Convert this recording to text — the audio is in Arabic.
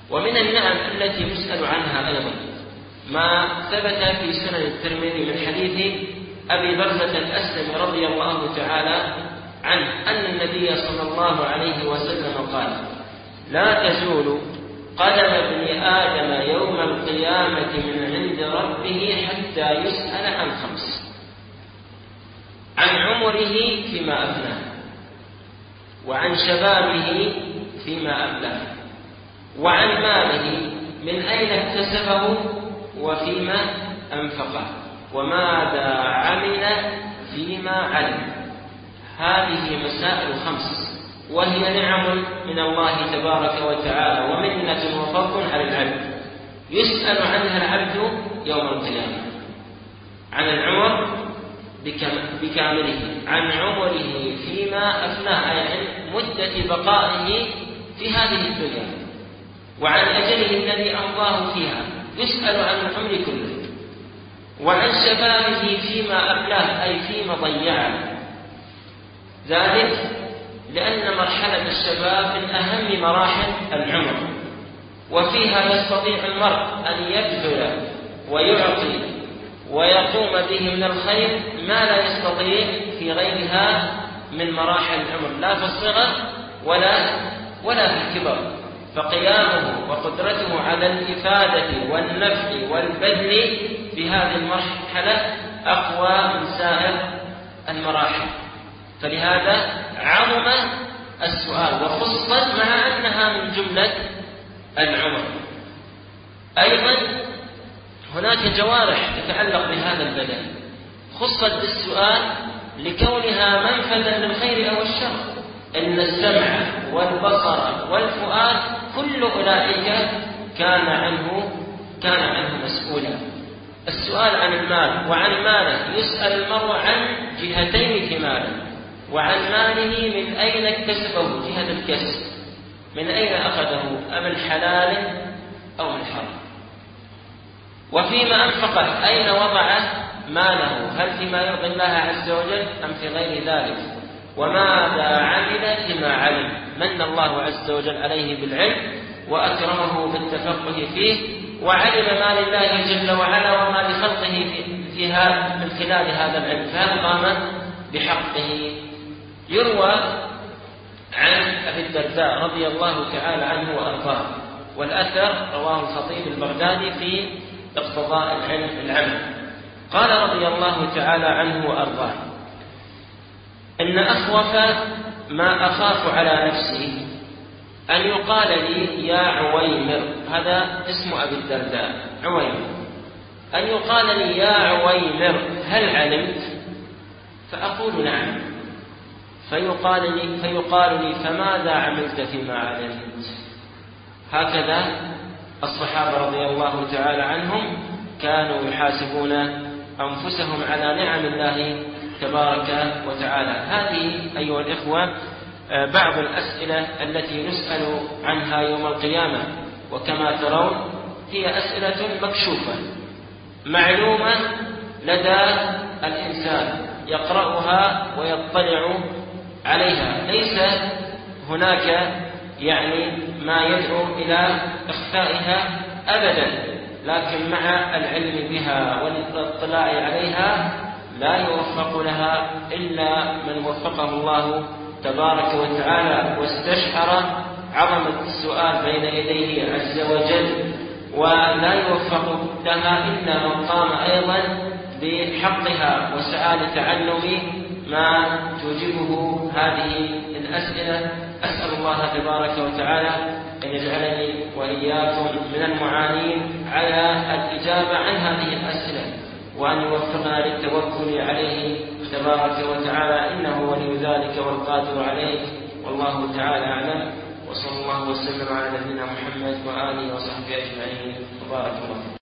ومن النعم التي يسأل عنها أيضا ما ثبت في سنن الترمذي من حديث أبي برزة الأسلمي رضي الله تعالى عنه أن النبي صلى الله عليه وسلم قال: لا تزول قدم ابن آدم يوم القيامة من عند ربه حتى يسأل عن 5: عن عمره فيما أفناه، وعن شبابه فيما أبلاه، وعن ماله من أين اكتسبه وفيما أنفقه، وماذا عمل فيما علم. هذه مسائل 5، وهي نعم من الله تبارك وتعالى ومنة وفضل على العبد يسأل عنها العبد يوم القيامة: عن العمر بكامله، عن عمره فيما أفناه، أي عن مدة بقائه في هذه الدنيا، وعن أجله الذي أمضاه فيها، يسأل عن العمر كله، وعن شبابه فيما أبلاه، أي فيما ضيعه، ذلك لأن مرحلة الشباب من أهم مراحل العمر، وفيها يستطيع المرء أن يبذل ويعطي ويقوم به من الخير ما لا يستطيع في غيرها من مراحل العمر، لا في الصغر ولا في الكبر. فقيامه وقدرته على الإفادة والنفع والبذل في هذه المرحلة أقوى من سائر المراحل، فلهذا عظم السؤال وخصت مع أنها من جملة العمر. أيضا هناك جوارح تتعلق بهذا البدن خصت بالسؤال لكونها منفذا للخير أو الشر، إن السمع والبصر والفؤاد كل أولئك كان عنه مسؤولا. السؤال عن المال وعن ماله، يسأل المرء عن جهتين في ماله: وعن ماله من أين اكتسبه، جهة الكسب، من أين أخذه، أم الحلال أو من حرام، وفيما أنفقه، أين وضع ماله، هل فيما يرضي الله عز وجل أم في غير ذلك، وماذا عمل فيما علم. من الله عز وجل عليه بالعلم وأكرمه بالتفقه فيه، وعلم ما لله جل وعلا وما لخلقه فيها من خلال هذا العلم، فهذا قام بحقه. يروى عن أبي الدرداء رضي الله تعالى عنه وأرضاه، والأثر رواه الخطيب البغدادي في اقتضاء العلم العمل، قال رضي الله تعالى عنه وأرضاه: إن أخوف ما أخاف على نفسي أن يقال لي يا عويمر، هذا اسم أبي الدرداء عويمر، أن يقال لي يا عويمر هل علمت؟ فأقول نعم، فيقال لي فماذا عملت فيما علمت؟ هكذا الصحابة رضي الله تعالى عنهم كانوا يحاسبون أنفسهم على نعم الله تبارك وتعالى. هذه أيها الإخوة بعض الأسئلة التي نسأل عنها يوم القيامة، وكما ترون هي أسئلة مكشوفة معلومة لدى الإنسان يقرأها ويطلع عليها، ليس هناك ما يدعو إلى إخفائها أبدا، لكن مع العلم بها والاطلاع عليها لا يوفق لها إلا من وفقه الله تبارك وتعالى واستشعر عظمة السؤال بين يديه عز وجل، ولا يوفق لها إلا من قام أيضا بحقها وسعى لتعلم ما توجبه هذه الأسئلة. أسأل الله تبارك وتعالى أن يجعلني وإياكم من المعانين على الإجابة عن هذه الأسئلة، وأن يوفقنا للتوكل عليه تبارك وتعالى، إنه ولي ذلك والقادر عليه، والله تعالى أعلم. وصلى الله وسلم على نبينا محمد وآله وصحبه أجمعين، وبارك الله.